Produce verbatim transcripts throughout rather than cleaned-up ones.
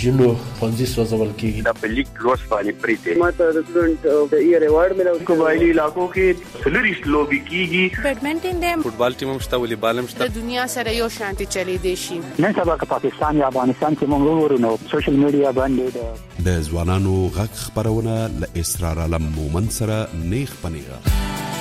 جنو ښوونځي سوځول کیږي. د پبلک لوس باندې پریته ماته د سټوډنټ د ایئر ایوارډ ملو قبایلی علاقو کې فلریس لوبي کیږي. بیډمنټن دی، فوټبال ټیم هم شته، والیبال هم شته. د دنیا سره یو شانتي چلی دی شي. نن سبا که پاکستان یا افغانستان کې موږ ورونو سوشل میډیا باندې د ځوانانو غږ خبرونه ل اسرار علم مومن سره نیخ پنیغه.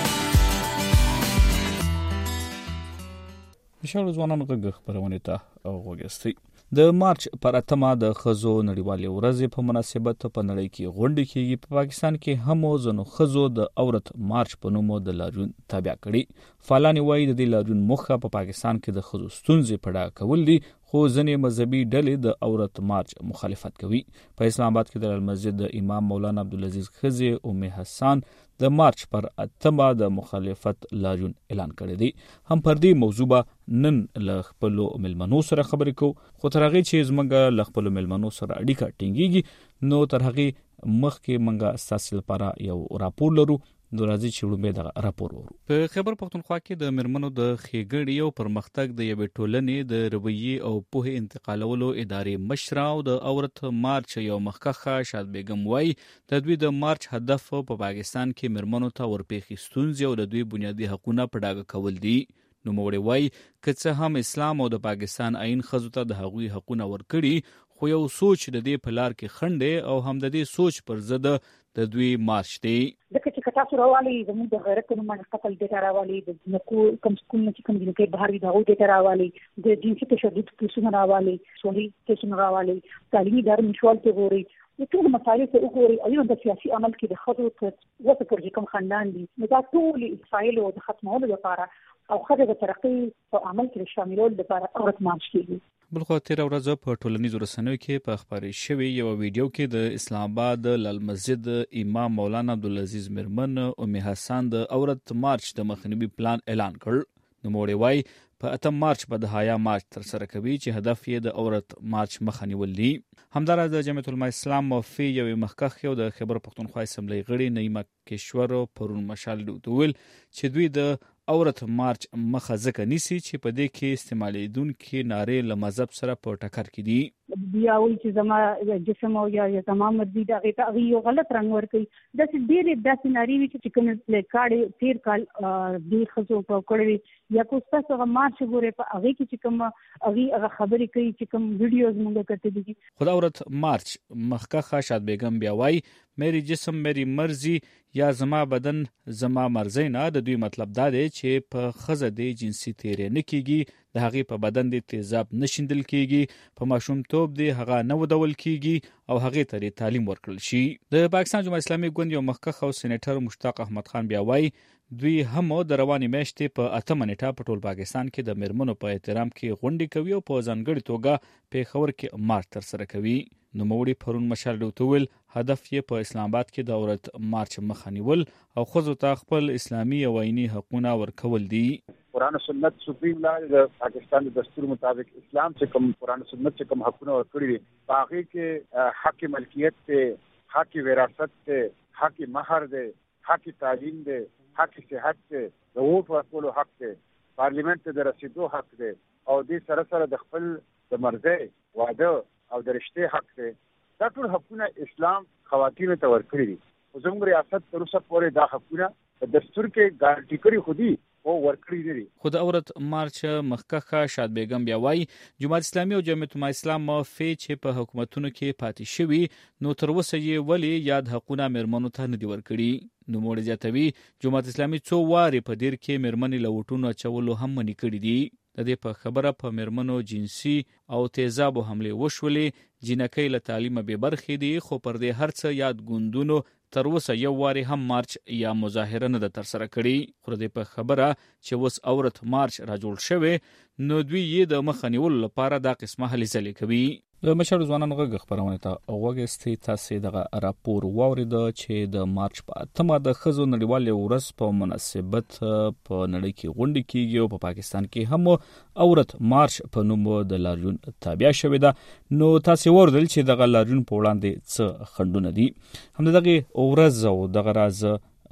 مشال ځوانانو غږ خبرونه ته وګورئ. د مارچ پر اتمه د خزو نړیوالې ورځې په مناسبت په نړۍ کې غونډې کیږي. په پاکستان کې هم ځنو خزو د عورت مارچ په نوم د لاریون تابع کړي. فعالان وایي د دې لاریون مخه په پاکستان کې د خزو ستونزې پړه کول دي، خو ځینې مذهبي ډلې د عورت مارچ مخالفت کوي. په اسلام آباد کې د مسجد د امام مولانا عبدالعزیز خزي ام حسان د مارچ پر اتمه د مخالفت لاریون اعلان کړی دی. هم پر دې موضوع نن له خپل ملمنو سره خبرې کوو، خو تر هغه چې زمونږ له خپل ملمنو سره اړیکه ټینګیږي نو تر هغه مخکې مونږه ستاسو لپاره یو راپور لرو. نو راځي چې وړاندې د راپور ورو. په خیبر پختونخوا کې د مرمنو د ښېګړې او پرمختګ د یوې ټولنې د رویې او پوهې انتقالولو ادارې مشره او د عورت مارچ یو مخکخه شاد بیگم وای د دوی د مارچ هدف په پاکستان کې مرمنو ته ورپېښې ستونزې او د دوی بنیادي حقونه په ډاګه کول دي. نو موږ وای که څه هم اسلام او د پاکستان آئین ښځو ته د هغوی حقونه ورکړي، خو یو سوچ د دې په لار کې خنډ او هم د دې سوچ پر ضد د دوی مارچ دی. دغه چې کتاسو راوالي زموږ د غیرت قانون قتل ډیټا راوالي د نکو کم سکول نه چې کوم دي کې بهر د هغو ډیټا راوالي د جنسي تشدد کیسونه راوالي سولي کیسونه راوالي تعلیمي ادارې مشوال ته ګوري د ټول مسایلو ته وګوري. ایو د سیاسي عمل کې د خطو ته وڅ پر کوم خاندان دي نو دا ټول فایل او د ختمولو لپاره او خدای د ترقی په عمل کې شاملول لپاره عورت مارچ کیږي. بلخو تیر ورځ په ټولنیزو رسنیو کې په خبرې شوی یو ویډیو کې د اسلام آباد لال مسجد امام مولانا عبدالعزیز مرمن ام حسان د عورت مارچ د مخنیوي پلان اعلان کړ. نو موږ وای په اتم مارچ په د حیا مارچ تر سره کوي چې هدف یې د عورت مارچ مخنیول دي. همدارس د جمعیت العلماء اسلام مفتی یو مخکخ یو د خیبر پختونخوا اسمبلی غړي نعیمه کشور پرون مشال دوتول چې دوی د عورت مارچ مخه ځکه نیسي چې په دې کې استعمالیدونکي نارې له مذهب سره په ټکر کې دي. بیا وایي چې زما جسم او یا زما مرضي د هغې ته هغې یو غلط رنګ ورکوي. داسې ډېرې داسې نارې وي چې کوم پلیکارډ تېر کال دې ښځو په کړی وي یا کو ستاسو هغه مارچ ګورې په هغې کې چې کوم هغې هغه خبرې کوي چې کوم ویډیوز مونږ کتلي دي. خو د عورت مارچ مخکخه شاد بیگم بیا وایي میری جسم میری مرضی یا زما بدن زما مرضی نه. د دوی مطلب دا دی چې په ښځه د جنسي تیرې نه کیږي، د هغې په بدن د تیزاب نه شیندل کیږي، په ماشومتوب د هغه نه ودول کیږي او هغې ته تعلیم ورکړل شي. د پاکستان جمهوریت اسلامي ګوند یو مخکخ او سېنیټر مشتاق احمد خان بیا وایي دوی هم د روانې میاشتې په اتمه نیټه په ټول پاکستان کې د میرمنو په احترام کې غونډې کوي او په ځانګړې توګه پېښور کې مارچ ترسره کوي. نو موړي پرون مشال ډوتول هدف یې په اسلام آباد کې د عورت مارچ مخه نیول او ښځو ته خپل اسلامي او آئیني حقونه ورکول دي. قرآن و سنت سپریم لا د پاکستان د دستور مطابق اسلام چې کوم قرآن و سنت چې کوم حقونه ورکړي دي په هغې کې حق ملکیت ته، حق وراثت ته، حق مہر دی، حق تعلیم دی، حق صحت ته، د ووټ ورکولو حق دی، پارلیمنت ته د رسیدو حق دی او دې سره سره د خپل د مرضۍ واده او د رشتې حق دی. دا ټول حقونه اسلام خواتینو ته ورکړي دي. زموږ ریاست تر اوسه پورې دا حقونه د دستور کې ګارانټي کړي خو دي او ورکړي دي. خو د عورت مارچ مخکخه شاد بیگم بیا وایي جماعت اسلامي او جمعیت العلماء اسلام موافق چې په حکومتونو کې پاتې شوي نو تر اوسه یې ولې یاد حقونه میرمنو ته نه دي ورکړي. نو موږ زیاتوي جماعت اسلامي څو وارې په دیر کې میرمنې له وټونو اچولو هم منې کړي دي. د دې په خبره په میرمنو جنسي او تیزابو حملې وشولې، جنکۍ له تعلیمه بې برخې دي، خو پر دې هر څه یاد ګوندونو تر اوسه یو وارې هم مارچ یا مظاهره نه ده ترسره کړې. خو د دې په خبره چې اوس عورت مارچ را جوړ شوی نو دوی یې د مخه نیولو لپاره دا قسمه هلې ځلې کوي. د مشر ځوانانو غږ خبرونه ته وګورئ. تاسو دغه راپور واورید چې د مارچ په اتمه د ښځو نړیوالې ورځ په مناسبت په نړۍ کې غونډې کیږي او په پاکستان کې هم عورت مارچ په نوم د لاریون تابع شوې ده. نو تاسو وردل چې دغه لاریون په وړاندې څه خنډونه دي. هم دغه ورځ او دغه راز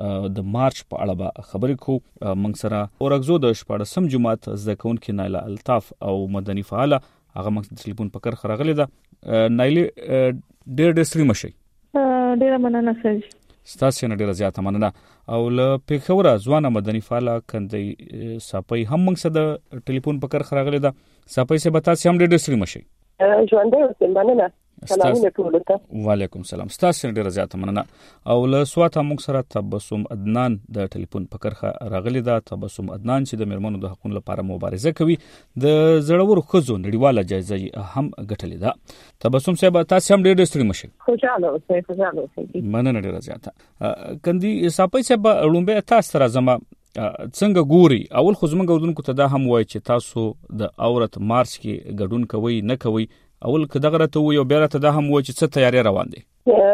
د مارچ په اړه به خبرې کوو. موږ سره اورګزو د شپاړسم جماعت زده کوونکي نایله الطاف او مدني فعاله هغه موږ ټلیفون په کر خراغلی دا نایلی ډېر ډېر ستړي مشي. ډېر مننه سر. ستاسو نه ډېر زیاته مننه. او له پیښوره ځوانه مدني فعاله کندي صاپي هم موږ سره ټلیفون په کر خراغلی دا صاپي سه بتا سم ډېر ډېر ستړي مشي. ژوندې اوسم مننه. سلام علیکم. وعلیکم سلام. ستاسو ډېر زیاته مننه. او له سواته موږ سره تبسم عدنان د ټلیفون په کرخه راغلی دا. تبسم عدنان چې د میرمنو د حقوقو لپاره مبارزه کوي د زړورو ښځو نړیواله جایزه هم ګټلې ده. تبسم صاحب تاسو هم ډېر ستړي مشي. خوشاله اوسئ. خوشاله اوسئ. مننه ډېر زیاته. کندي صاحب صاحب لومبه تاسو را زما څنګه ګوري اول خو زموږ غوډونکو ته دا هم وایي چې تاسو د عورت مارچ کې ګډون کوي نه کوي. اول که دغه راته وي او بیا راته دا هم وایي چې څه تیاری روان دي.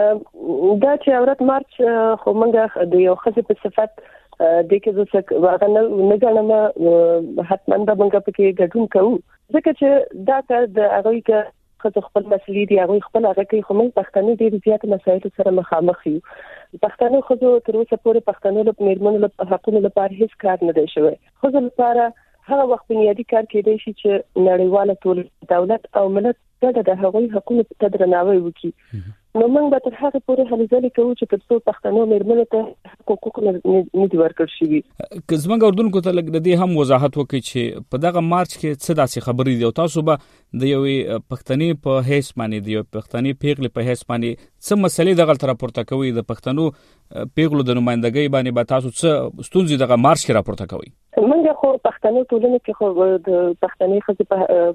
دا چې عورت مارچ خو موږ د یو ښځې په صفت د کې زه څه هغه نه ګڼم حتما به موږ پکې ګډون کوو ځکه چې دا کار د هغوی که ښځو خپل مسلې دي هغوی خپل هغه کوي خو موږ پښتانه ډېرې زیاتې مسایلو سره مخامخ یو. پښتنو ښځو تر اوسه پورې پښتنو له میرمنو له حقونو لپاره هیڅ کار نه دی شوی. ښځو لپاره هغه وخت بنیادي کار کېدای شي چې نړیواله ټولنه دولت او ملت ګډه د هغوی حقونو ته درناوی وکړي. نو موږ به تر هغه پورې هلې ځلې کوو چې تر څو پښتنو میرمنو ته حقوق نه دي ورکړل شوي. که زموږ اردوونکو ته لږ د دې هم وضاحت وکړي چې په دغه مارچ کې څه داسې خبرې دي او تاسو به د یوې پښتنې په حیث باندې د یوې پښتنې پیغلې په حیث باندې څه مسلې دغلته راپورته کوي د پښتنو پیغلو د نمائندګۍ باندې به تاسو څه ستونزې دغه مارچ کې راپورته کوي؟ موږ خو پښتنو ټولنه کې خو د پښتنې ښځې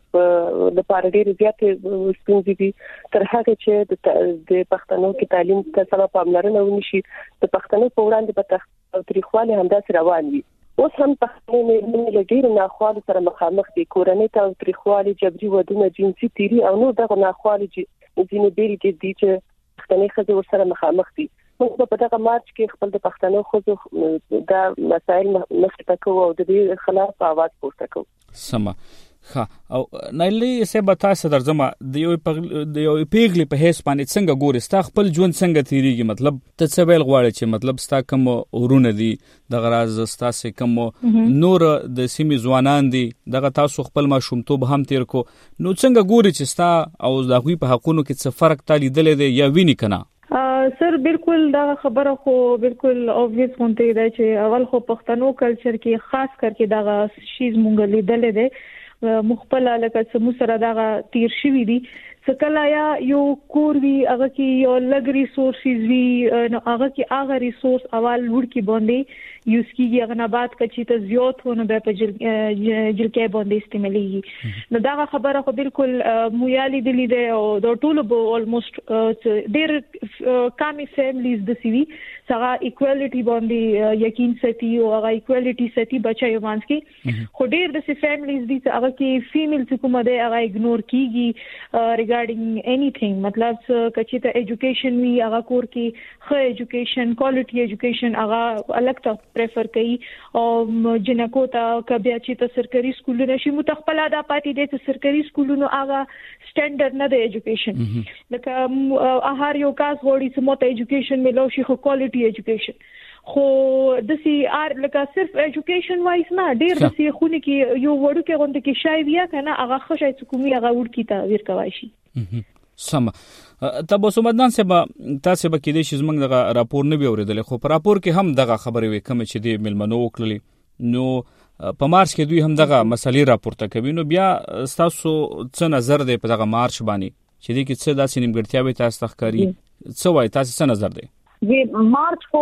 په لپاره ډېرې زیاتې ستونزې دي تر هغه چې د پښتنو کې تعلیم ته سم پاملرنه ونشي. د پښتنو په وړاندې په تاوتریخوالي همداسې روان وي. اوس هم پښتنې میرمنې له ډېرو ناخوالو سره مخامخ دي. کورنۍ تاوتریخوالي، جبري ودونه، جنسي تیري او نور دغه ناخوالي ځینې ډېرې دي چې پښتنې ښځې ورسره مخامخ دي. موږ په دغه مارچ کې خپل د پښتنو ښځو دا مسایل مخې ته کوو او د دې خلاف आवाज پورته کوو. سمه ښه. او نایلی صاحب تاسو درځم د یو د یو پیغلې په حیث باندې څنګه ګوري ستا خپل ژوند څنګه تیریږي؟ مطلب ته څه ویل غواړې چې مطلب ستا کوم ورونه دي دغه راز ستاسو کوم نور د سیمې ځوانان دي دغه تاسو خپل ماشومتوب هم تیر کو نو څنګه ګوري چې ستا او د هغوی په حقونو کې څه فرق تا لیدلی دی یا ویني که نه؟ سر بالکل دا خبره خو بالکل اوبویس غونډه ده چې اول خو پښتنو کلچر کې خاص کر کې دا شیز مونږ لیدل دي مخبل لکه سمو سره دا تیر شوی دي سکلا یا یو کور وی هغه کې یو لګ ریسورسز وی هغه کې هغه ریسورس اول ور کې باندې یوز کیږي هغه نه بعد کچې ته زیات ونه به په جل جلکې باندې استعمالي نو دا خبره خو بالکل مویالي دي لیدل او د ټولو به অলموست ډیر کامي فیملیز د سی وی سره ایکوالټي باندې یقین ساتي او هغه ایکوالټي ساتي بچایو باندې خو ډیر د سی فیملیز دي هغه کې فیمیل کومه ده هغه اګنور کیږي regarding anything مطلب کچې ته ایجوکیشن وی هغه کور کې خو ایجوکیشن کوالټي ایجوکیشن هغه الګ ته پریفر کوي او جنکو ته کبه چې ته سرکاري سکولونه شي متخپل ادا پاتې دي چې سرکاري سکولونو هغه سټانډرډ نه دی ایجوکیشن لکه هر یو کاس وړي چې مو ته ایجوکیشن ملو شي خو کوالټي ایجوکیشن خو د سی ار لکه صرف ایجوکیشن وایس نه ډیر د سی خونی کې یو وړو کې غونډه کې شای بیا کنه هغه خشای حکومي هغه وړ کې تا ور کوي شي سم تاسو مدان سبا تاسو به کې دې شي زمنګ دغه راپور نه بیوریدل خو پر راپور کې هم دغه خبرې وي کوم چې د ملمنو وکړلې نو په مارچ کې دوی هم دغه مسلې راپورته کوي نو بیا تاسو څه نظر دی په دغه مارچ باندې چې دې کې څه داسې نیمګړتیاوې تاسو تخکاری څه وایي تاسو څه نظر دی؟ جی مارچ کو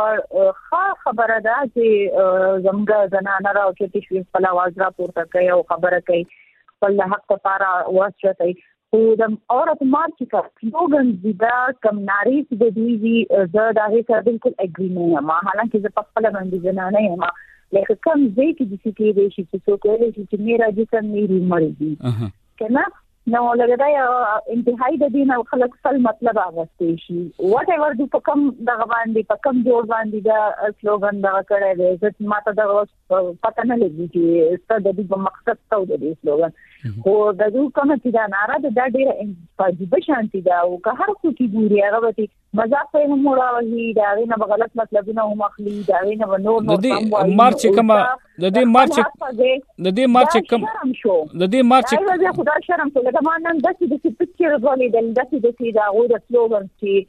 خا خبره ده چې زموږ زنانه راوچتي شوي خپل आवाज را پورته کوي او خبره کوي خپل حق لپاره واسطه خو د عورت مارچ کا سلوګن دا کم ناری د دې زه دا هیڅ بالکل اګری نه یم حالانکه زه په خپل باندې زنانه یم لکه کوم ځای کې د سې کې شي چې څوک ویل چې میرا جسم میری مرضی کنه نو لګدا یا انتهایی د دین او خلک خپل مطلب اغوستي شي واټ ایور د پکم د باندې پکم جوړ باندې دا سلوګان دا کړه دې چې ماته دا پته نه لګي چې ستاسو د دې مقصد څه و د سلوګان خو د دې کوم چې دا ناره د ډېر واجب شانتي دا او که هر څوک ګوري هغه به مذاق په هم وراوي دا غینه غلط مطلبونه هم اخلي دا غینه نور نور د دې مارچ کما د دې مارچ د دې مارچ کم د دې مارچ دا خدای شرم ته دا مانن د دې چې پکچر غولې د دې د دا غو د سلوګن چې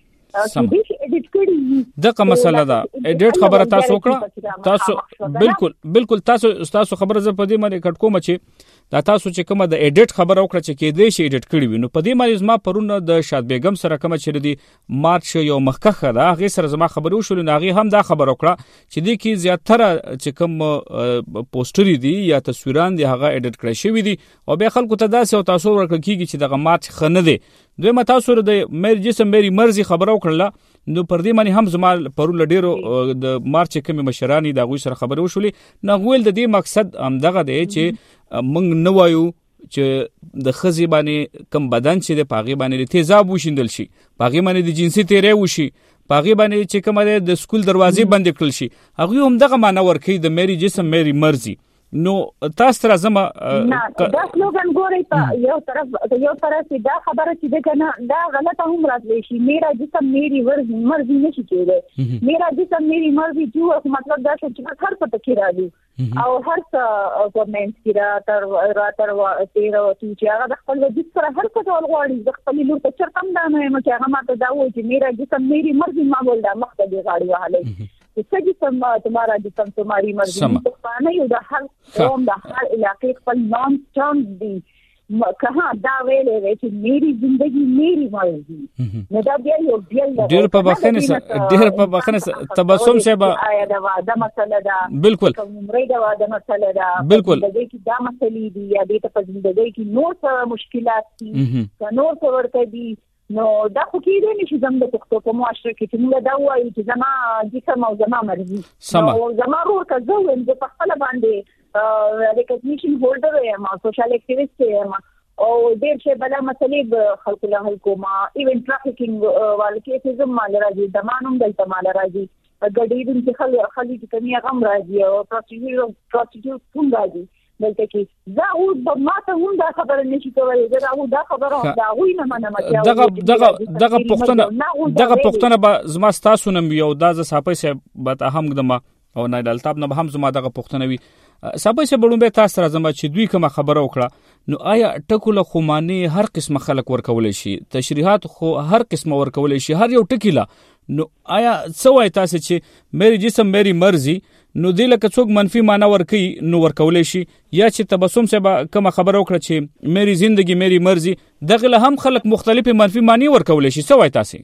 دغه مسله ده اډیټ خبره تاسو کړه تاسو بالکل بالکل تاسو تاسو خبره زه په دې باندې کټ کوم چې دا تاسو چې کومه د اډیټ خبره وکړه چې کې دې شي اډیټ کړی وي نو په دې باندې زما پرونه د شاد بیگم سره کومه چې دی مارچ یو مخکخه ده هغه سره زما خبرو شول نو هغه هم دا خبره وکړه چې دې کې زیاتره چې کوم پوسټری دي یا تصویران دي هغه اډیټ کړی شوی دي او به خلکو ته داسې او تاسو ورکړي کیږي چې دغه مارچ خنه دي دوی ما تاسو د مېر جسم مېری مرزي خبرو کړله نو پر دې باندې هم زما پرون لډیرو د مارچ کمی مشرانی د غوي سره خبرو شولې نو غویل د دې مقصد هم دغه دی چې موږ نه وایو چې د خزي باندې کم بدن چې د پاغي باندې تیزاب وشیندل شي پاغي باندې د جنسي تیرې وشي پاغي باندې چې کومه د سکول دروازې بند کړل شي هغه هم دغه معنی ورکړي د مېری جسم مېری مرزي نو تاسو را زما نه دا سلوګن ګوري په یو طرف یو طرف دا خبره چې ده کنه دا غلطه هم راځي شي میرا جسم میری مرزي مرزي نشي کېږي میرا جسم میری مرزي جو مطلب دا چې هر څه پکې راځي او هر څه ګورنمنت کې را تر را تر تیر او چې هغه د خپل وجود سره هر څه ډول غواړي د خپل لور ته چرته هم دا نه یم چې هغه ماته دا وایي چې میرا جسم میری مرزي ما ول دا مخ ته دی غاړي وهلې چې جسم تمہارا جسم تمہاری مرضی تو پانا یو د هر قوم د هر علاقې خپل نام چاند دی کہاں دا ویلې وی چې میری زندگی میری مرضی نو دا بیا یو بیا ډیر په بخنه ډیر په بخنه تبسم صاحب آیا دا واده مسله ده بالکل عمرې دا واده مسله ده بالکل د دې کې دا مسلې دي یا دې ته په زندګۍ کې نور څه مشکلات دي نور څه ورته دي نو دا خو کېدای نشي زم د پښتو په معاشره کې چې موږ دا وایو چې زما جسم او زما مرضي نو زما ورور که زه وایم زه په خپله باندې ریکګنیشن هولډر یم او سوشل اکټیویسټ یم او ډېر شی بله مسلې به خلکو له حل کوم ایون ټرافیکینګ والو کیسز هم ماله راځي دمان هم دلته ماله راځي ګډېدونکي خلک چې کوم هغه هم راځي او پروسټیټیوټ هم راځي دلته کې دا او د ماته هم دا خبره نشي کولای دا او دا خبره دا وی نه منم چې دغه دغه دغه پښتنه دغه پښتنه به زما تاسو نم یو دا ز صاحب صاحب به هم دمه او نه دلته نه هم زما دغه پښتنه وی صاحب صاحب بلون به تاسو را زما چې دوی کومه خبره وکړه نو آیا ټکوله خماني هر قسمه خلک ورکول شي تشریحات خو هر قسمه ورکول شي هر یو ټکیلا نو آیا څه وای تاسو چې مېری جسم مېری مرزي نو دې لکه څوک منفي معنی ورکي نو ورکول شي یا چې تبسم صاحب کومه خبره وکړه چې مېری زندگی مېری مرزي دغه له هم خلک مختلفه منفي معنی ورکول شي څه وای تاسو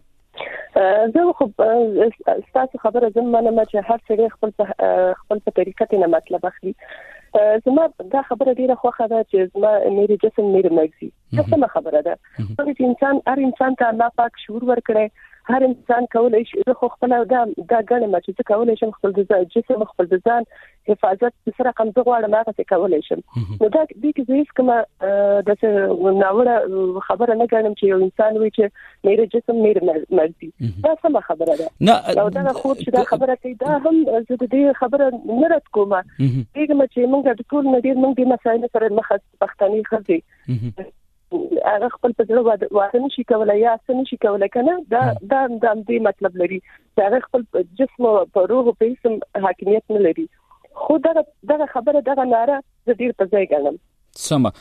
زه خو تاسو خبره زم منم چې هر څه خپل خپل په طریقه ته مطلب اخلي زما دا خبره ډیره خوښه ده چې زما مېری جسم مېری مرزي څه خبره ده چې انسان هر انسان ته الله پاک شعور ورکړي هر انسان کولای شي زه خو خپل دا دا غنم چې څه کولای شم خپل د جسم خپل د ځان حفاظت سره کوم څه غواړم هغه څه کولای شم نو دا دې کې زه کوم د څه ناوړه خبره نه غواړم چې یو انسان وي چې مېری جسم مېری مرزي دا څه خبره ده نو دا خو چې دا خبره کوي دا هم زه د دې خبره نه رات کوم دغه چې موږ د ټول نړۍ موږ د مسایلو سره مخ پښتني خځې هغه خپل په ځړو واده نشي کولای یا څه نشي کولای کنه دا دا د دې مطلب لري چې هغه خپل جسم او روح په اسم حاکمیت نه لري خو دا دا خبره دا ناره د دې په ځای ګڼم سم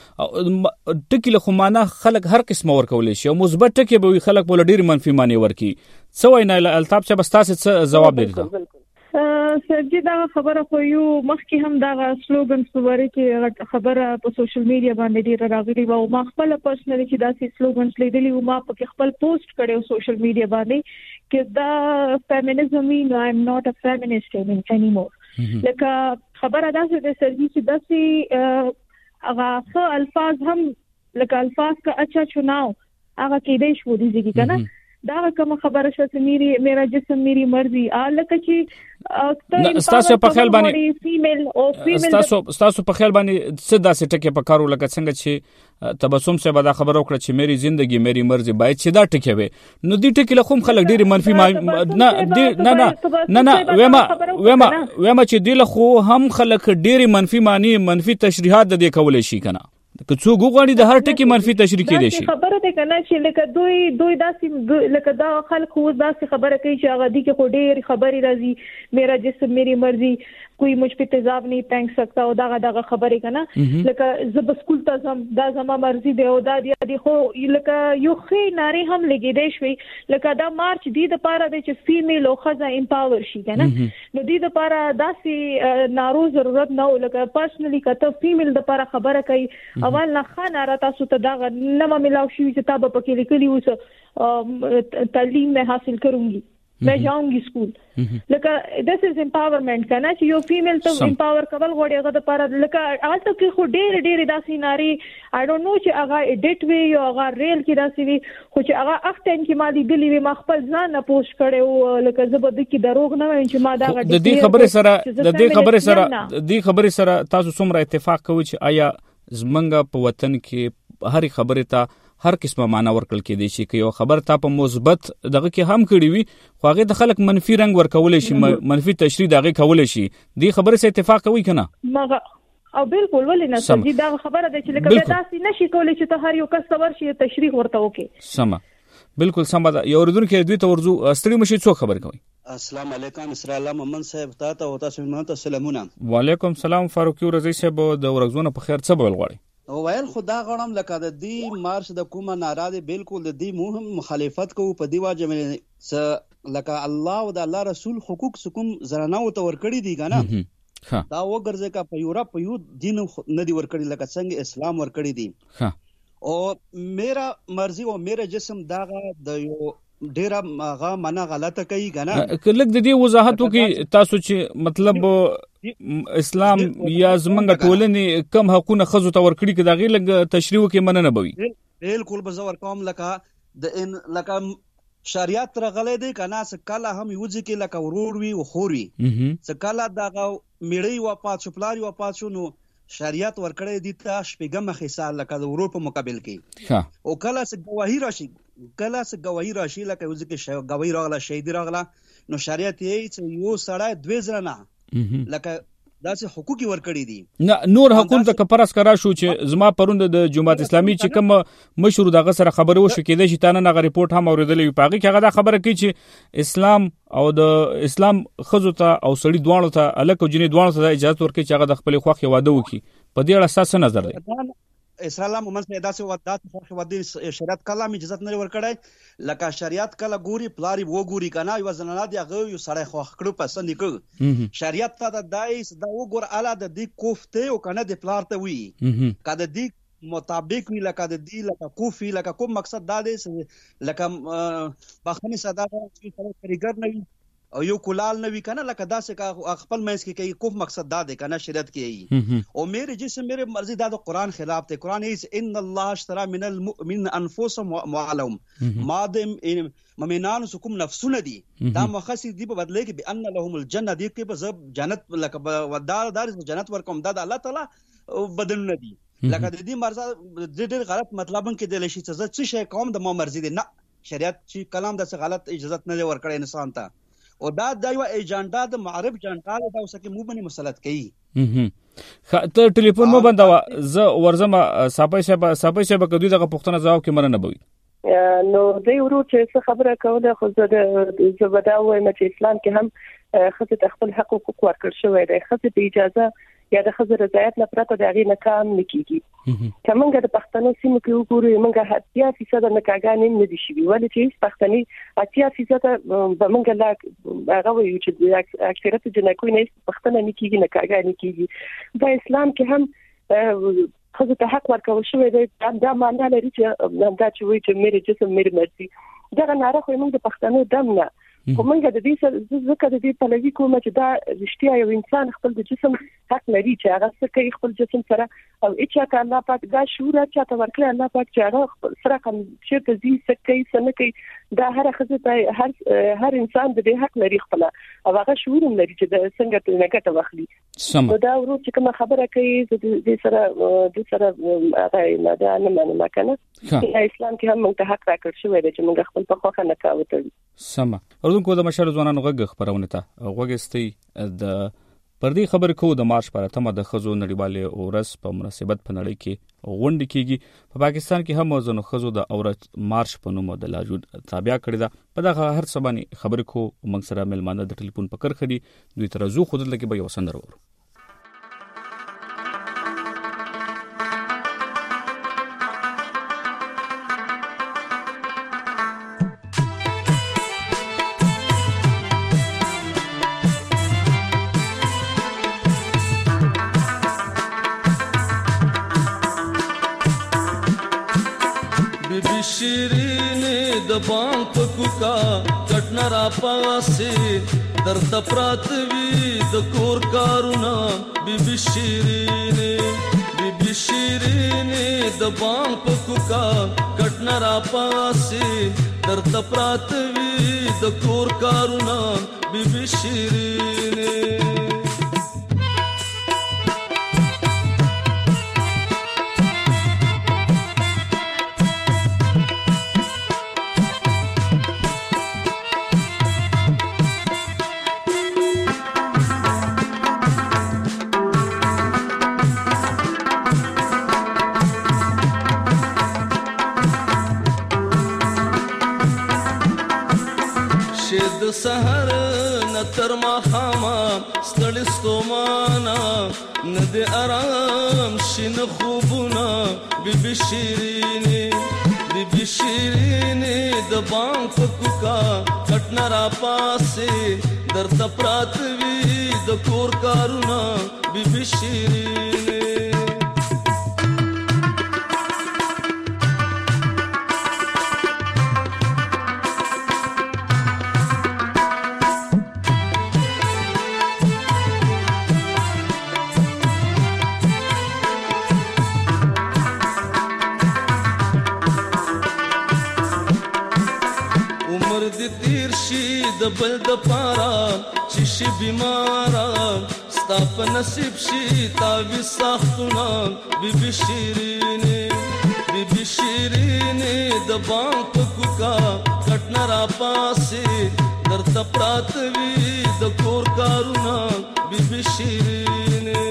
ټکی له خمانه خلک هر قسم ورکول شي او مثبت ټکی به خلک بول ډیر منفي معنی ورکي څه وای نه الطاف چې بس تاسو جواب لري سرجی دا خبره خو یو مخکې هم دا سلوګن سووري کې خبره په سوشل میډیا باندې ډیره راغلي و او ما خپل پرسنلی چې دا سي سلوګنز لیدلی او ما په خپل پوسټ کړو سوشل میډیا باندې چې دا فیمینزم مین آی ایم ناٹ ا فیمینیست انیمور لکه خبره دا چې د سرجی چې دا سي هغه الفاظ هم لکه الفاظ کا اچھا چناو هغه کې دې شو دي ځکه کنه دا کوم خبره شوه چې میری میرا جسم میری مرضی الکه چې تاسو په خیال باندې فیمیل او فیمیل تاسو تاسو په خیال باندې څه داسې ټکی په کارو لکه څنګه چې تبسم صاحب دا خبره وکړه چې میری زندگی میری مرضی باید چې دا ټکی وي نو دې ټکی له کوم خلک ډیر منفي نه نه نه نه نه وېما وېما وېما چې دې له خو هم خلک ډیر منفي معنی منفي تشریحات د دې کولای شي کنه که څوک غواړي د هر ټکی منفي تشریح کړي شي خبره ده کنه چې لکه دوی دوی داسې لکه دا خلک خو داسې خبره کوي چې هغه دي کې خو ډېر خبري راځي میرا جسم میری مرضی کوئی مجھ په تیزاب نہیں پھینک سکتا او داغه داغه خبره کنه لکه زب سکول ته زم دا زما مرضی دی او دا دی خو لکه یو خې ناری هم لګی دی شوی لکه دا مارچ دی د پاره د چې فیمیل او خزه امپاور شي کنه نو دی د پاره داسې نارو ضرورت نه لکه پرسنلی کته فیمیل د پاره خبره کوي اول نه خانه را تاسو ته دا نه ملاو شي چې تاسو په کې لیکلی اوس تعلیم میں حاصل کرونگی मैं जाऊंगी स्कूल लका दिस इज एम्पावरमेंट करना چې یو فیمیل ته امپاور کول غوړي هغه د پاره لکه آلته کې خو ډېر ډېر داسې ناری آی ډونټ نو چې هغه ایډیټ وی یا هغه ریل کې داسې وی خو چې هغه اخ ټایم کې مالي ګلی وی ما خپل ځان نه پوسټ کړو لکه زبد کې دروغ نه وایم چې ما دا غږ د دې خبره سره د دې خبره سره د دې خبره سره تاسو څومره اتفاق کوئ چې آیا زمنګ په وطن کې هر خبره ته هر قسمه معنا ورکل کې دي چې که یو خبر تا په مثبت دغه کې هم کړی وي خو هغه د خلک منفي رنگ ورکول شي منفي تشریح دغه کول شي دی خبره سره اتفاق کوي کنه مغه او بالکل ولې نه سمجي دا خبره ده چې لکه تاسو نشي کولای چې ته هر یو کس ور شي تشریح ورته وکي سم بالکل سم ده یو ردون کې دوی ته ورزو ستړي مشي څو خبر کوي السلام علیکم اسرا الله محمد صاحب تاسو او تاسو مونږ ته سلامونه وعلیکم السلام فاروق رضی صاحب د ورغزونه په خیر څه بول غواړي او ویل خدا غړم لکه د دې مارش د کومه ناراضه بالکل د دې مهم مخالفت کوو په دی واجب س لکه الله او د الله رسول حقوق سکم زرانه او تور کړی دی کنه دا وګرځي کا په یورپ یو دین نه دی ور کړی لکه څنګه اسلام ور کړی دی او میرا مرضی او میرا جسم داغه د یو ډیره هغه معنا غلطه کوي کنه کله د دې وضاحت وکي تاسو چې مطلب اسلام یا زمنګ ټولنې کم حقونه خزو ته ورکړي کې دا غي لګ تشریح کې مننه بوي بالکل بزور کوم لکه د ان لکه شریعت رغلې دی کنه سکاله هم یوځي کې لکه ورور وی او خور وی سکاله دا میړی و پات شپلاری و پات شنو شریعت ورکړې دي ته شپږم خصال لکه د ورور په مقابل کې او کله س گواهی راشي کله س گواهی راشي لکه یوځي کې گواهی راغله شهید راغله نو شریعت یې چې یو سړی دوی زره نه لکه داسې حقوقي ورکړي دي نه نور حقوق ته کپرس کرا شو چې زما پروند د جماعت اسلامي چې کوم مشهور دغه سره خبره وشو کېده چې تانه نه ریپورت هم اوریدلې پاږي چې هغه دا خبره کوي چې اسلام او د اسلام خزو ته او سړي دوانو ته الک او جنې دوانو ته اجازه ورکړي چې هغه د خپل خوخه واده وکړي په دې اړه اساس نظر دی اسلام موږ ته داسې ودات خوخه واده شریعت کلام اجازه نه ورکړای لکه شریعت کله ګوري پلاری وو ګوري کنه یو زنانه دی هغه یو سړی خوخ کړو پسند کړ شریعت ته د دایس دا وګور اعلی د دې کوفته او کنه د پلار ته وی کده دې مطابق وی لکه د دې لکه کوفي لکه کوم مقصد دا دی لکه بخنه صدا چې سره کریګر نه او یو کولال نه وی کنه لکه داسې کا خپل مېس کې کوي کوم مقصد دا دی کنه شریعت کې او میرے جسم میرے مرضی دا د قران خلاف ته قران ایز ان الله اشترى من المؤمن انفسهم واموالهم مادم مؤمنان سکم نفسونه دي دا مخصص دی په بدله کې بان لهم الجنه دی کې په جنت لکه ودار دار جنت ورکوم دا د الله تعالی بدلونه دي لکه د دې مرزه د ډېر غلط مطلب کې د لشي څه شي کوم د مو مرزي دی نه شریعت چې کلام د غلط اجازه نه ورکړي انسان ته او دا د یو ایجنډا د معرب جنټا دا اوسه کې مو باندې مسلط کوي ته ټلیفون مو بندوا ز ورزم صاحب صاحب صاحب صاحب کدی دغه پښتنه جواب کې مرنه بوي نو د یو چې خبره کوله خو زه د زبدا وایم چې اسلام کې هم خصه خپل حقوق ورکړ شوی دی خصه په اجازه یا د خزر رضایت نه پرته د غي نه کام نکېږي کمنګ د پښتنو سیمو کې وګورئ منګه هتیا فیصد نه کاګانې نه دي شي ولې چې پښتني هتیا فیصد به منګه لا هغه وي چې اکثریت جنکو نه پښتنه نکېږي نه کاګانې کېږي د اسلام کې هم خزه ته حق ورکول شوی دی دا معنی لري چې دا چې وایي چې مېره جسم مېره مرسي دا نه راخوي موږ د پښتنو دم نه خو موږ د دې ځکه د دې په لوي کومه چې دا رښتیا یو انسان خپل د جسم حق لري چې هغه څه کوي خپل جسم سره او اچا ته الله پاک دا شعور اچا ته ورکړي الله پاک چې هغه سره کوم چې ته زی څه کوي څه نه کوي دا هر خزه هر هر انسان د دې حق لري خپل او هغه شعور لري چې د څنګه ته نه ګټه واخلي نو دا ورو چې کوم خبره کوي د دې سره د سره هغه نه دا نه منم کنه اسلام کې هم موږ ته حق راکړ شوی دی چې موږ خپل په خوخه نه کاوه سم اردن کو د مشر ځوانانو غږ خبرونه ته غوګستي د پر دې خبر کو د مارچ پر اتمه د خزو نړیوالې ورځ په مناسبت په نړۍ کې غونډه کیږي په پاکستان کې هم ځنو خزو د اورت مارچ په نوم د لاجود تابع کړی دا په دغه هر څه باندې خبر کو موږ سره ملمانه د ټلیفون په کرخه دي دوی ترزو خود لکه به یو سندر ورو بام پکوکا کټنا را پاسه درد پراتوي د کور کارونا بي بي شيرينه بي بي شيرينه د بام پکوکا کټنا را پاسه درد پراتوي د کور کارونا بي بي شيرينه سحر نتر ما خاما ستړي ستومانا ند آرام شین خوبنا بي بي شيرينه بي بي شيرينه د بام پکوکا کټنا را پاسه درد پراتوي د کور کارونا بي بي شيرينه د بل د پارا چې شي بیمارا ستا په نصیب شي تاوي ساختونه بي بي شيرينه بي بي شيرينه د بام پکوکا کټنا را پاسه درته پراتوي د کور کارونا بي بي شيرينه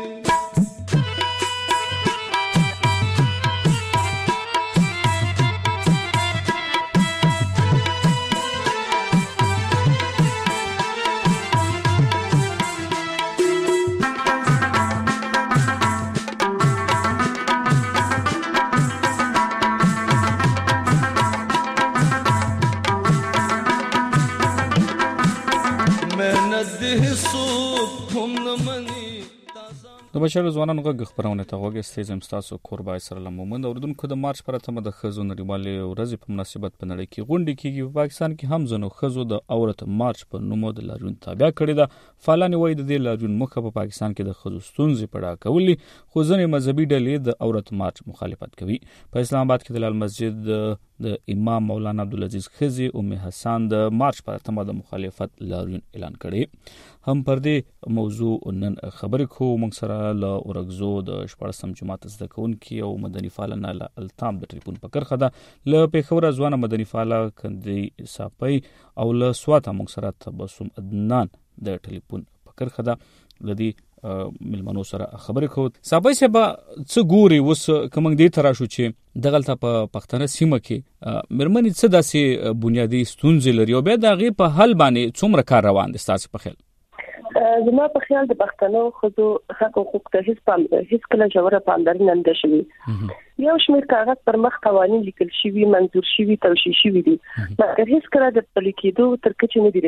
د بشر ځوانانو غږ خبرونه ته وګورئ زم تاسو قربای سره لمومند اوردونکو د مارچ پر اتمه د خزو نړیوالې ورځ په مناسبت په نړۍ کې غونډه کیږي په پاکستان کې هم ځنو خزو د اورت مارچ په نوم د لاجون تابع کړی دا فعالان وایي د دې لاجون مخه په پاکستان کې د خزو ستونزې پړه کولی خو ځنې مذهبي ډلې د اورت مارچ مخالفت کوي په اسلام آباد کې د لال مسجد د امام مولانا عبدالعزیز خزي ام حسن د مارچ پر اتمه د مخالفت لاجون اعلان کړی هم پر دې موضوع نن خبرې کو موږ سره له اورګزو د شپږم جماعت زده کوونکي او مدني فعالان له التام د ټلیفون په کرخه ده له پیښور ځوانه مدني فعال کندي صافي او له سواته موږ سره تبسم عدنان د ټلیفون په کرخه ده لدی ملمنو سره خبرې کو صافي سبا څه ګوري وس کوم دې ترا شو چې دغلته په پښتنه سیمه کې مرمنې څه داسې بنیادی ستونزې لري او به د غي په حل باندې څومره کار روان دي تاسو په خیال زما په خیال د پښتنو خو حق حقوق ته هیڅ پام هیڅ کله جوړه پاملرنه نه شوی یو شمېر کاغذ پر مخ قوانين لیکل شوی منظور شوی توشیح شوی دي مګر هیڅ کله د پلیکېدو تر کچې نه دي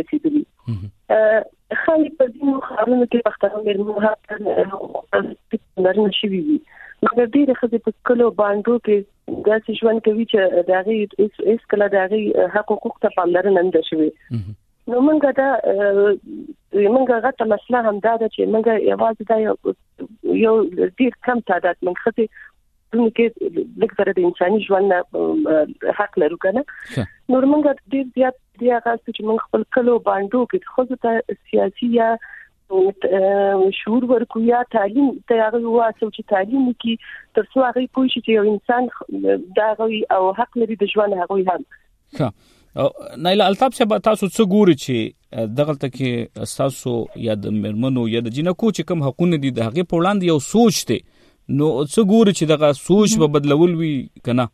رسیدلي خالي په دې مخارونو کې پښتنو مرمو حق پاملرنه شوی وي مګر دې خزه په کلو باندې کې داسې ژوند کوي چې دغه هیڅ کله دغه حق حقوق ته پاملرنه نه شوی نو موږ دا موږ غته مسله هم دا چې موږ یوازې دا یو ډیر کم تعداد موږ خته دغه کې لکه د انساني ژوند حق لرو کنه نو موږ ډیر زیات دی هغه چې موږ خپل کلو باندې کې خو ته سیاسي یا شعور ورکو یا تعلیم ته هغه واسو چې تعلیم کې تر څو هغه پوه شي چې یو انسان دا غوي او حق لري د ژوند هغه هم ښه نایله الطاف صاحب تاسو څه ګوري چې دغلته کې تاسو یا د مرمنو یا د جنکو چې کوم حقونه دي د هغه په وړاندې یو سوچ دی نو څه ګوري چې دغه سوچ به بدلول وي کنه؟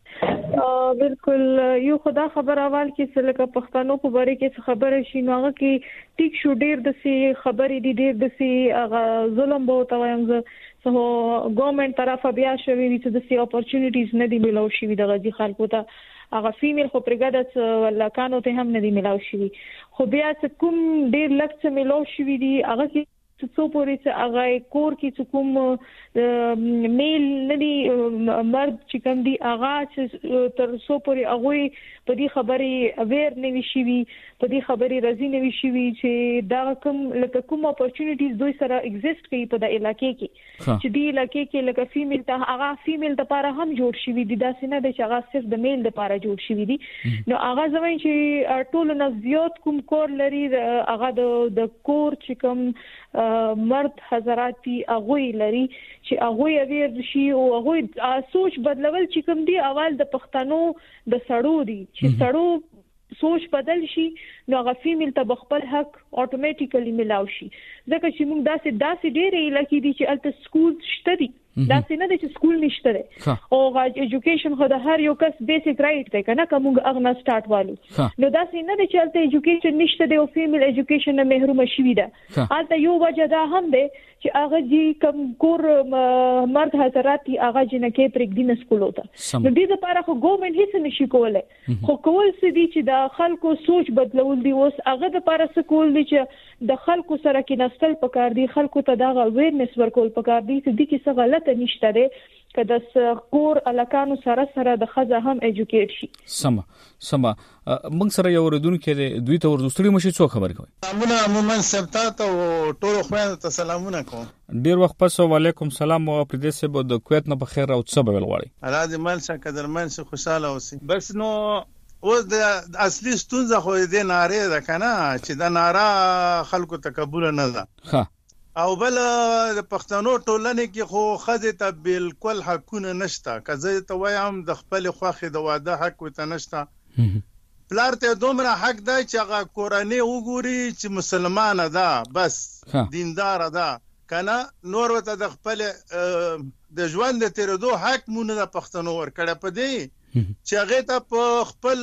بالکل یو خدا خبر اول کې څه لکه پښتنو په باره کې خبره شي نو هغه کې ټیک شو ډیر د سي خبرې دي ډیر د سي هغه ظلم به توایم زه سو ګورنمنت طرفه بیا شوی چې د سي اپورچونټیز نه دی ملو شي د غزي خلکو ته هغه فیمیل خو پرګدت ولا کانو ته هم نه دی ملو شي خو بیا چې کوم ډیر لکه ملو شي دي هغه کې څو پورې چې هغه کور کې چې کوم میل ندي مرد چې کوم دي هغه چې تر څو پورې هغه په دې خبرې اویر نه وي شي په دې خبرې راځي نه وي شي چې دا کوم لکه کوم اپورچونټیز دوی سره ایگزیست کوي په د علاقې کې چې دې علاقې کې لکه فیمیل ته هغه فیمیل لپاره هم جوړ شي دي دا څنګه د چې هغه صرف د میل لپاره جوړ شي دي نو هغه ځوین چې ټول نه زیات کوم کور لري هغه د کور چې کوم مرد حضراتي اغوی لري چې اغوی اویر شي او اغوی سوچ بدلول چې کوم دی اول د پښتنو د سړو دي چې سړو سوچ بدل شي نو هغه فیمیل ته خپل حق اتوماتیکلی ملاوي شي ځکه چې موږ داسې داسې ډېرې علاقې دي چې الته سکول شته دي دا څنګه د چې سکول نشته ده او ایجوکیشن خو د هر یو کس بیسیک رائټ دی کنه کوم اغنا سٹارټ والو نو دا څنګه د چې الته ایجوکیشن نشته ده او فیمیل ایجوکیشن نه محروم شي ده الته یو وجه دا هم ده چې هغه جی کم کور مرد حضرات هغه جنکه پرګ دین سکول وته نو دې لپاره خو ګورنمنت هیڅ نشي کولای خو کول څه دي چې د خلکو سوچ بدلول دي اوس هغه لپاره څه کول دي چې د خلکو سره کې نستل پکار دي خلکو ته دا اویرنس ورکول پکار دي چې د کی څه غلط نشته ده کله د کور الکانو سره سره د خزه هم ایجوکیټ شي سم سم موږ سره یو ردونکو دوی ته ورزستړي مشي څو خبر کوي سلامونه عموما سبتا ته ټول خوانه ته سلامونه کوم ډیر وخت پس وعلیکم سلام او پردیس به د کویت نه په خیر او څه بل غواړي اراده مال څخه قدرمن څخه خوشاله اوسئ بس نو اوس د اصلي ستونزه خو دې ناره ده کنه چې د ناره خلکو تقبل نه ده ها او بل د پښتنو ټولنې کې خو خزه ته بالکل حقونه نشته کزه ته وایم د خپل خوخه د واده حق وته نشته پلار ته دومره حق دی چې هغه کورنۍ وګوري چې مسلمانه ده بس دیندار ده کنه نور وته د خپل د ژوند د تیرېدو حق مونږ د پښتنو ورکړه پدې چې هغه ته په خپل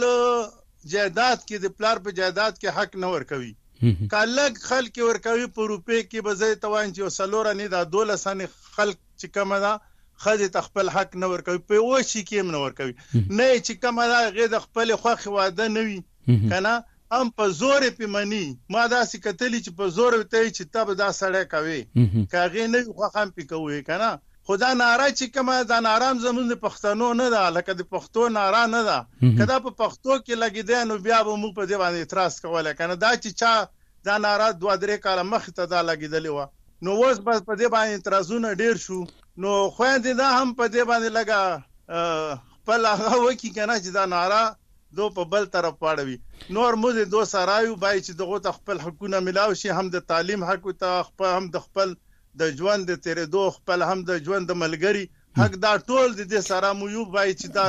جائیداد کې د پلار په جائیداد کې حق نه ورکوي کالک خلک ورکوي په روپې کې به زه توان چې وسلور نه د دولسانه خلک چې کوم ده خځه تخپل حق نه ورکوي په وشي کې نه ورکوي نه چې کوم ده غي د خپل خوخ واده نه وي کنه هم په زور په منی ما دا سې کتلی چې په زور وته چې تب دا سړی کوي کاغه نه خو هم پې کوي کنه خدا ناره چې کومه دا نارام زمون د پښتنو نه ده لکه د پښتو ناره نه ده کدا په پښتو کې لګیدای نو بیا به موږ په دې باندې اعتراض کوله کنه دا چې چا دا ناره دوه درې کاله مخ ته دا لګیدلی و نو اوس بس په دې باندې اعتراضونه ډیر شو نو خويندې دا هم په دې باندې لګا خپل هغه وکی کنه چې دا ناره دو په بل طرف پاړوي نور موږ دو سرایو بای چې دغه خپل حقونه ملاوي شي هم د تعلیم حق ته خپل هم د خپل د ژوند د تیرېدو خپل هم د ژوند د ملګری حق دا ټول د دې سره مو یو بای چې دا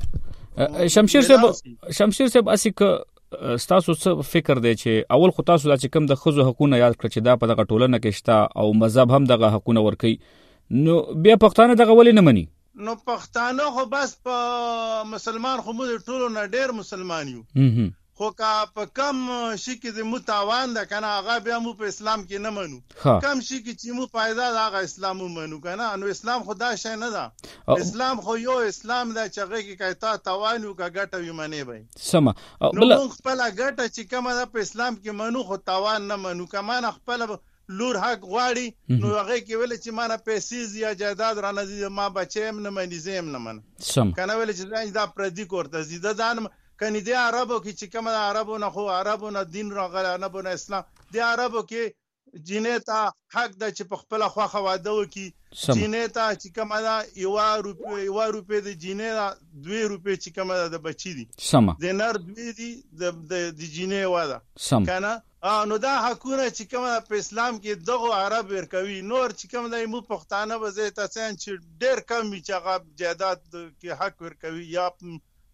دوته شمشیر صاحب شمشیر صاحب اسی ک تاسو څه فکر دی چې اول خو تاسو دا چې کم د خزو حقونه یاد کړ چې دا په دغه ټولنه کې شته او مذهب هم دغه حقونه ورکي نو بیا پښتانه دغه ولې نه مني نو پښتانه خو بس په مسلمان خو موږ ټول نه ډېر مسلمان یو خو کا په کم شي کې د متاوان ده کنه هغه بیا مو په اسلام کې نه منو کم شي کې چې مو فائدہ ده هغه اسلام منو کنه نو اسلام خدا شي نه ده اسلام خو یو اسلام ده چې هغه کې کایتا توان او کا ګټه وي منی وي سم بل خپل ګټه چې کومه ده په اسلام کې منو خو توان نه منو کمانه خپل لور حق غواړي نو هغه کې ویل چې مانه پیسې یا جائیداد را نه ما بچیم نه منی زم نه من کنه ویل چې دا پردي کوړه زیاده دان کني د عربو کې چې کوم د عربو نه خو عربو نه دین راغله نه بونه اسلام د عربو کې جنیتا حق د چې په خپل خواخه واده وکي جنیتا چې کوم دا یو روپې یو روپې د جنیتا دوه روپې چې کوم د بچی دي د نر دوی دي د د جنې واده کنه نو دا حقونه چې کوم په اسلام کې دغه عرب ورکوي نور چې کوم د مو پښتانه وزه تاسو چې ډېر کم چې هغه جائیداد کې حق ورکوي یا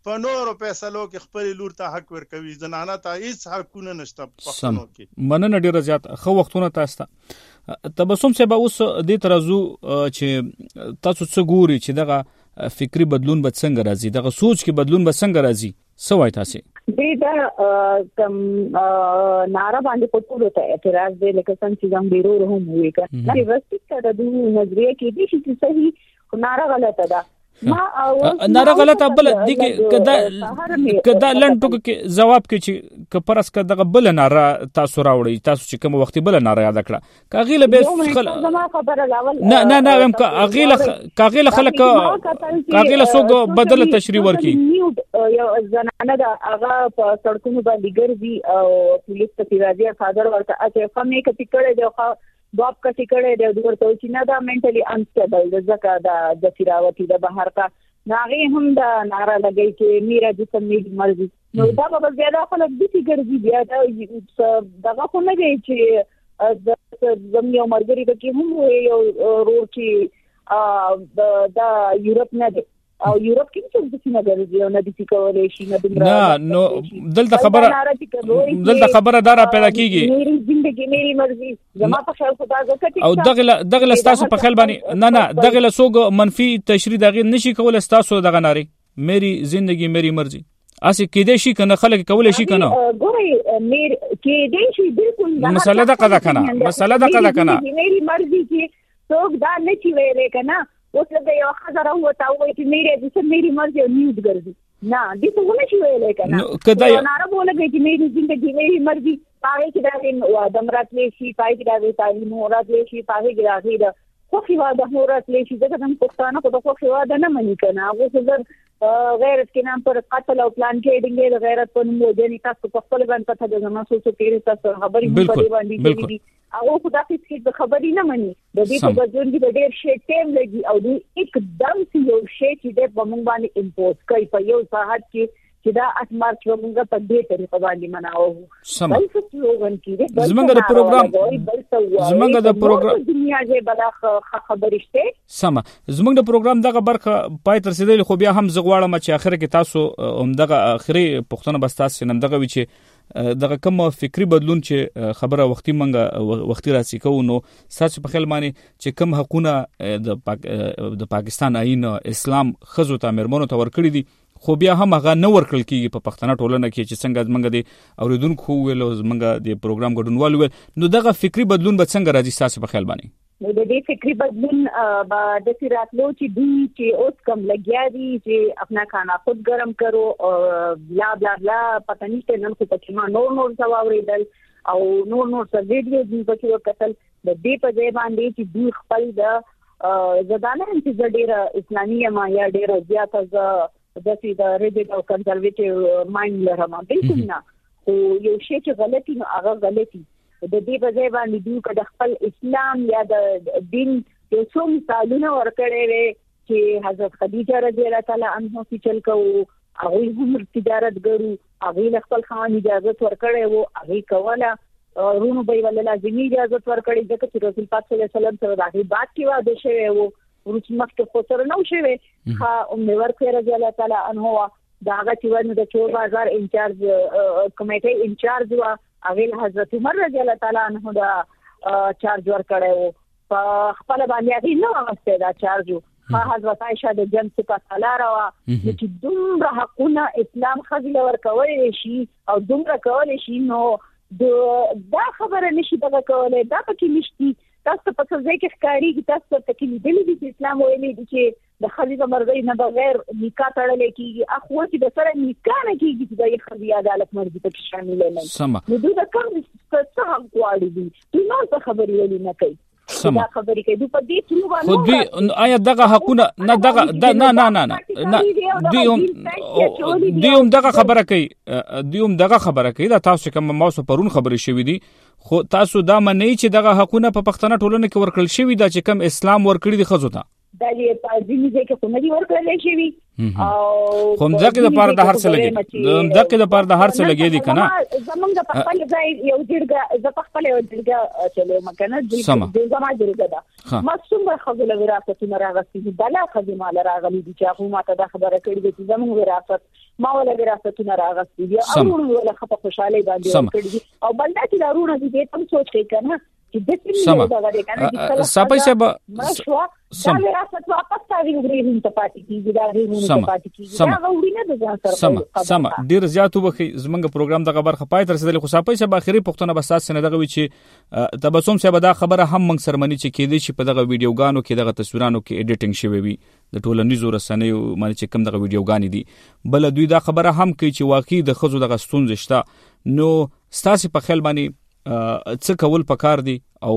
په نورو فیصلو کې خپل لور ته حق ورکوي، زنانه ته هیڅ حقونه نشته پښتنو کې. مننه ډیره زیات خو وختونه تاسو ته. تبسم صاحب اوس دې ترازو چې تاسو څه ګوري چې دغه فکری بدلون به څنګه راځي، دغه سوچ کې بدلون به څنګه راځي، څه وایي تاسو؟ دې دا کم ناره باندې په ټولو ته اعتراض دی، لکه څنګه چې زم ډیرو هم وی کړه چې وسته د نظریه کې دي چې صحیح ناره غلطه ده. ما ناره غلطه بل دي کې کدا کدا لنټو کې جواب کې چې کپرس کدا بل ناره تاسو راوړی، تاسو چې کوم وخت بل ناره یاد کړه کاغیله به خل نه نه نه هم کاغیله کاغیله خلک کاغیله سوګ بدل تشریح ورکی یو زنانه دا هغه په سړکونو باندې ګرځي او پولیس ته راځي صادر ورته اته فهمې کتي کړي دی باب کټی کړي دی ورته چې نه دا منټلی انسټیبل د زکه دا د فراوتی د بهر کا ناغي هم دا ناره لګي چې میرا جسم میری مرضی نو دا به زیاده خلک دي چې ګرځي بیا دا دغه خو نه دی چې د زميو مرګري د کې هم یو رور چې دا یورپ نه دی او یورپ کې څه د سینه ګرځي او نه دي کولای شي نه دمر نه نو دلته خبره دلته خبره دار پیدا کیږي میری ژوندۍ میری مرضی زما په خیال خدا زکه او دغه دغه تاسو په خیال باندې نه نه دغه سوګ منفي تشریح دغه نشي کولای تاسو دغه ناري میری ژوندۍ میری مرضی اسی کېدې شي کنه خلک کولای شي کنه ګوري میر کېدې شي بالکل مسله دا قضا کنه مسله دا قضا کنه میری مرضی کې څوک دا نه چی ویلې کنه اوس له یو خزر هو تا وایي چې میری د میری مرضی او نیوز ګرځي نه دې څه نه شي ویلې کنه کدا یو ناره بولګي چې میری ژوندۍ میری مرضی پاره کې دا د دمرات لشي پای کې دا تعلیم اورات لشي پای کې راځي دا خو خواده اورات لشي دا کوم پښتانه کو خو خواده نه مني کنه هغه څه غیرت کې نام پر قتل او پلان کې دغه غیرت په نوم ودی تاسو په خپل باندې پته د زما سوچ پیری تاسو خبرې په باندې دي او خدا هیڅ خبرې نه مني د دې په ځون کې د ډېر شی ټیم لګي او د एकदम یو شی چې د بمون باندې امپورټ کوي په یو ساحت کې چې دا اتمار چې موږ په دې طریقه باندې مناو بل سلوګن کې زمونږ د پروګرام زمونږ د پروګرام دنیا کې بل خبرې شته سم زمونږ د پروګرام دغه برخه پای تر رسیدل خو بیا هم زغواړم چې اخر کې تاسو هم دغه اخري پښتنه بس تاسو نن دغه وی چې دغه کوم فکری بدلون چې خبره وختي منګه وختي راسي کو نو ساتس په خیال باندې چې کوم حقونه د پاک د پاکستان آئین اسلام خزو ته مرمنو ته ورکړي دي خو بیا هم هغه نه ورکل کیږي په پښتنه ټولنه کې چې څنګه زمونږ د اوریدونکو ویل او زمونږ د پروګرام ګډونوال ویل نو دغه فکری بدلون به څنګه راځي تاسو په خیال باندې؟ نو د دې فکری بدلون به د سیراتلو چې دوی چې اوس کم لګیا دي چې خپل کھانا خود ګرم کرو بلا بلا بلا پته نشته نن خو پکې ما نور نور څه واوریدل او نور نور څه ویډیو دي پکې وکتل د دې په ځای باندې چې دوی خپل د زدانه چې ډېر اسلامي ما یا ډېر زیات از د سي د ریډ او کنزرویټیو مایند لرم بالکل نه خو یو شی چې غلطي نو هغه غلطي د دې په ځای باندې دوی کله خپل اسلام یا د دین یو څو مثالونه ورکړي وي چې حضرت خدیجه رضی الله تعالی عنها چې چل کو هغه هم تجارت ګرو هغه خپل خان اجازه ورکړي وو هغه کوله رونو به ول لازمي اجازه ورکړي ځکه چې رسول پاک صلی الله علیه وسلم سره دغه بات کې واده شوی وو ورڅ مخکې خو سره نو شوی ها ام ورکه رضی الله تعالی عنها دا هغه چې ونه د چور بازار انچارج کمیټې انچارج وا هغه حضرت عمر رضی الله تعالی عنہ دا چارج ور کړو په خپل باندې هغه نو واستې دا چارج ها حضرت عائشہ د جن څخه سالاره وا چې دومره حقونه اسلام خزل ور کولای شي او دومره کولای شي نو دا خبره نشي دا کولای دا پکې نشي تاسو په څه ځای کې ښکاری کی تاسو ته کې لیدل دي چې اسلام ویلي دي چې د خلیفہ مرضی نه بغیر نکاح تړل کیږي اخو چې د سره نکاح نه کیږي چې د خلیفہ عدالت مرضی په شامل نه سم نو دوی کوم څه هم غواړي دي دوی نو څه خبرې ولې نه کوي سم دا خبرې کوي په دې چې نو خو دوی آیا دغه حقونه نه دغه نه نه نه نه دوی هم دوی هم دغه خبره کوي دوی هم دغه خبره کوي دا تاسو کوم موضوع پرون خبرې شوې دي خو تاسو دا منئ چې دغه حقونه په پښتنه ټولنه کې ورکړل شوی دا چې کم اسلام ورکړي دي خزو ته دا یې په ځینې ځای کې کومې ورکړل شوی او کوم ځکه د پاره د هر څه لګي د ځکه د پاره د هر څه لګي دي کنه زمونږ په خپل ځای یو جرګه ز په خپل یو جرګه چلو مکنه د زما جرګه ده مخصوم به خپل وراثتونه راغستې بلا خدمه راغلي دي چې هغه ماته د خبره کړې دي زمونږ وراثت ما ولا وراثتونه راغستې دي او ولا خپل خوشاله باندې کړې او بلدا چې دارونه دي ته سوچ کوي کنه سما سپای سبا سم وراثت واپس تاوین غریهم ته پاتې کیږي دا غریهم ته پاتې کیږي دا غوړینه د ځان سره سم سم ډیر زیات وبخي زمونږ پروګرام دغه برخه پای تر رسیدلی خو سپای سبا اخري پښتنه بس تاسو نه دغه وی چې تبسم سبا دا خبره هم موږ سرمنی چې کېدی شي په دغه ویډیوګانو کې دغه تصویرانو کې اډیټینګ شوی وي د ټولنیزو رسنیو باندې چې کوم دغه ویډیوګان دي بل دوی دا خبره هم کوي چې واقعي د خزو دغه ستونزې شته نو ستاسو په خیال باندې څه کول پکار دي او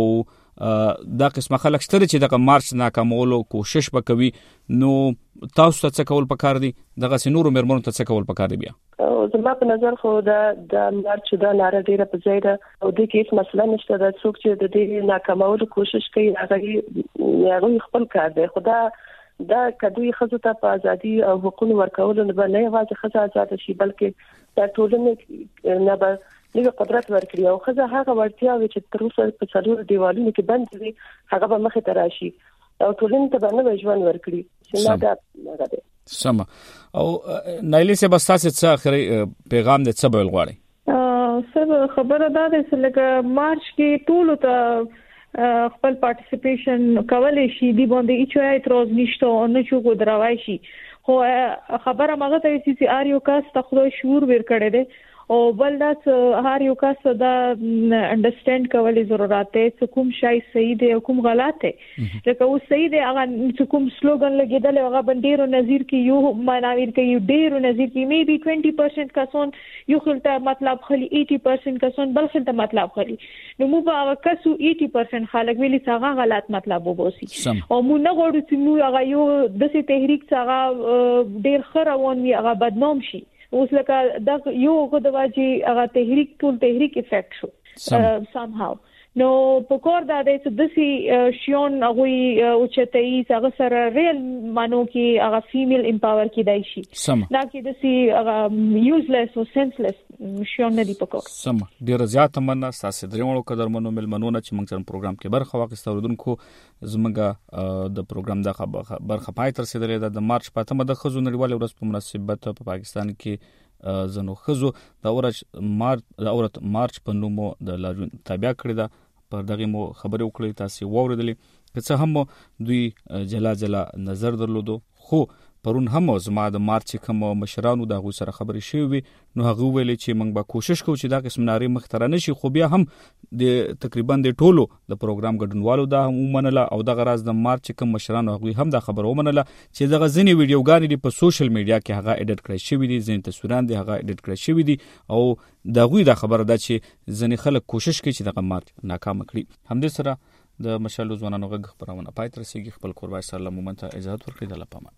دا قسمه خلک شته چې دغه مارچ ناکامولو کوشش وکوي نو تاسو ته څه کول پکار دي دغه سينورو مرمنو ته څه کول پکار دي بیا او زما په نظر خو دا د مارچ دا ناره ډیره په ځای ده او د کیس مسله نشته د څوک چې د دې ناکامولو کوشش کوي هغه هغه خپل کار دی خدا دا کدوې خزو ته په ازادي او حقوق ورکول نه نه یوازې خزه آزاد شي بلکې دا ټولنه نه به لږ قدرت ورکړي او خزه هغه ورتیاوي چې تر اوسه په څلور دیوالونو کې بند دي هغه به مخه ته راشي او ټولنه ته باندې ژوند ورکړي چې نه دا هغه دی سم او نایلی سه بس تاسو څه اخري پیغام د څه بل غواړي سب خبره ده چې لکه مارچ کې ټول ته خپل پارټیسیپیشن کولای شي دی باندې هیڅ اعتراض نشته او نه چوغو دراوي شي خو خبره مغه ته چې اریو کاس ته خو شعور ور کړی دی او بل دا هر یو کس دا انډرستانډ کولای ضرورت دی چې کوم شای صحیح دی او کوم غلط دی لکه او صحیح دی هغه چې کوم سلوګان لګیدل هغه بندیرو نظیر کې یو معناویر کې یو ډیرو نظیر کې مې بي بیس پرسنټ کسون یو خلته مطلب خلی اسی پرسنټ کسون بل خلته مطلب خلی نو مو به هغه کسو اسی پرسنټ خلک ویلي څنګه غلط مطلب وبوسي او مو نه غواړو چې مو هغه یو د سي تحریک څنګه ډیر خروان وي هغه بدنام شي اوس لکه دا یو غو د واجی هغه تحریک ټول تحریک افیکټ شو سم هاو نو په کور دا د دسي شیون هغه او چتای هغه سره ریل مانو کې هغه فیمیل امپاور کې دای شي دا کې دسي هغه یوزلیس او سنسلیس شیون نه دی په کور سم ډیر زیات مننه تاسو درېمو قدرمنو ملمنونه چې موږ څنګه پروګرام کې برخه واخیسته ورودونکو زموږه د پروګرام د برخه پای تر رسیدلې ده د مارچ په تمه د خزو نړیوال ورځ په مناسبت په پاکستان کې زنو خزو د اورج مارچ د اورت مارچ په نومو د لاجون تابع کړی ده پر دغه مو خبرې وکړې تاسو ووریدلې که څه هم دوی جلا جلا نظر درلودو خو پرون هم زما د مارچ کوم مشرانو د غو سره خبرې شوې نو هغه ویلې چې موږ به کوشش کوو چې دا قسم ناری مختره نشي خو بیا هم د تقریبا د ټولو د پروګرام ګډونوالو دا هم ومنله او د غراز د مارچ کوم مشرانو هغه هم دا خبر ومنله چې دغه ځینی ویډیوګانې د په سوشل میډیا کې هغه اډیټ کړی شوی دي ځین تصویران دي هغه اډیټ کړی شوی دي او دا غوی دا خبره ده چې ځینی خلک کوشش کوي چې دغه مارچ ناکام کړي هم دې سره د مشالو ځوانانو غږ خبرونه پای تر رسیدي خپل قربای سره مومنت اجازه ورکړي د لپاره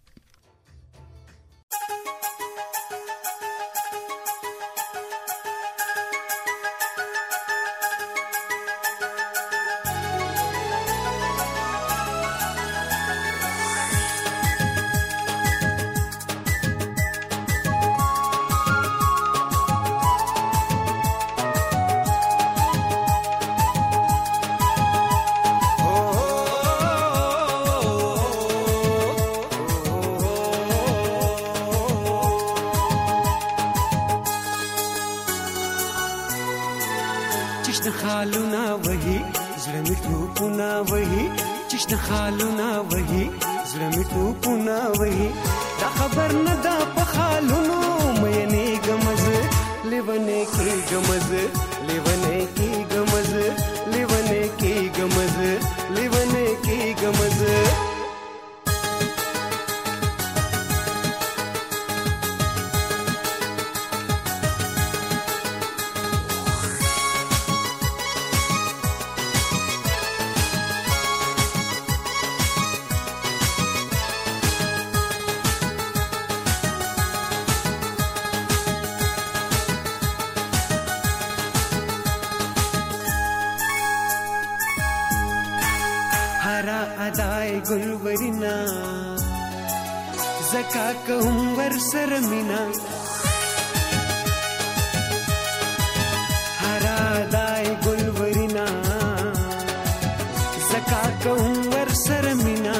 خالونا وہی زړه می ټوپونه وہی چشت خالونا وہی زړه می ټوپونه وہی دا خبر نه دا په خالونو مې نه غمز لیونه کې غمز لیونه کې غمز لیونه کې غمز لیونه کې غمز زکا کوم ور سر مینا هرا دای ګل ورینا زکا کوم ور سر مینا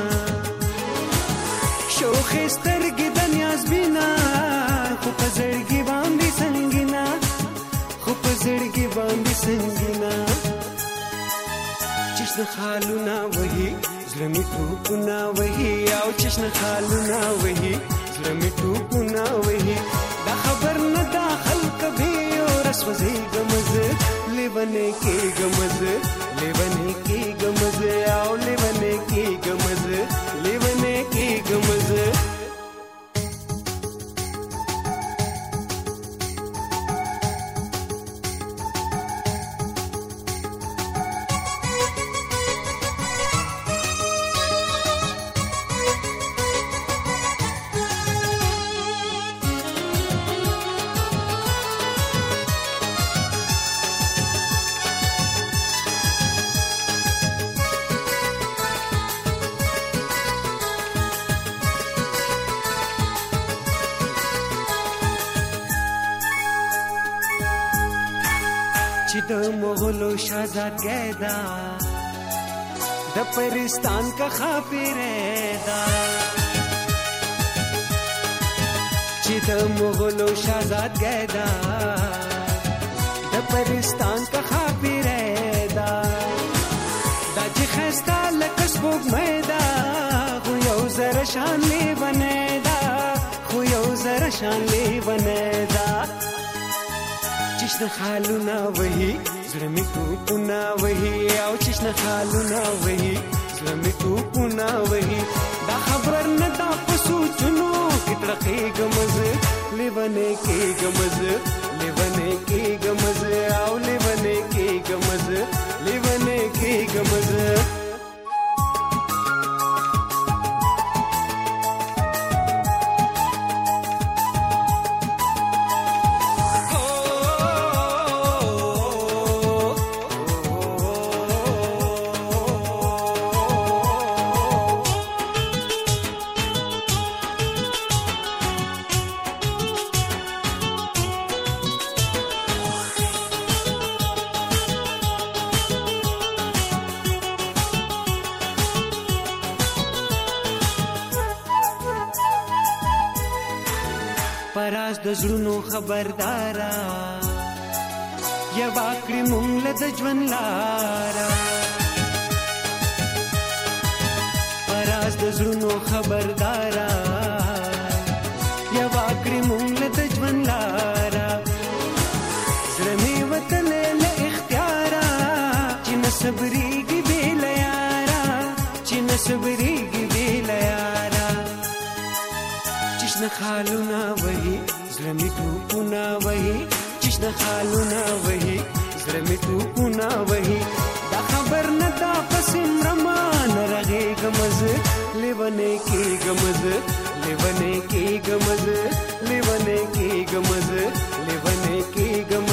شوخ سترګې د نیاز بینا خو پزړګي باندې سنگینا خو پزړګي باندې سنگینا چشن خالونا وਹੀ زلمی ټوپنا وਹੀ او چشن خالونا وਹੀ زلمی ټوپنا وਹੀ دا خبر نه دا خلق به او رسوځي غمز لیونه کې غمز لیونه کې غمز او لیونه کې غمز لیونه کې غمز د مغلو شہزاد گیدا د پرستان کا خاپیریدا چې د مغلو شہزاد گیدا د پرستان کا خاپیریدا دا چې خستا لکس بوګ میدا خو یو زر شان لی بنیدا خو یو زر شان لی بنیدا چشن خالونا وਹੀ زلمی ټوپنا وਹੀ او چشن خالونا وਹੀ زلمی ټوپنا وਹੀ دا خبر نه دا پسو چنو کترقې غمز لیونه کې غمز لیونه کې غمز او لیونه کې غمز لیونه کې غمز پراز د زړونو خبردارا یا واکړی مونږ له د ژوند لارا پراز د زړونو خبردارا یا واکړی مونږ له د ژوند لارا زړه وتل له اختیارا چې نصبرېږي بې له یارا چې نصبرېږي بې له یارا چشن خالونا وਹੀ زلمی ټوپنا وਹੀ چشن خالونا وਹੀ زلمی ټوپنا وਹੀ دا خبر نه دا پسیم رمان رغه غمز لیونه کې غمز لیونه کې غمز لیونه کې غمز لیونه کې غمز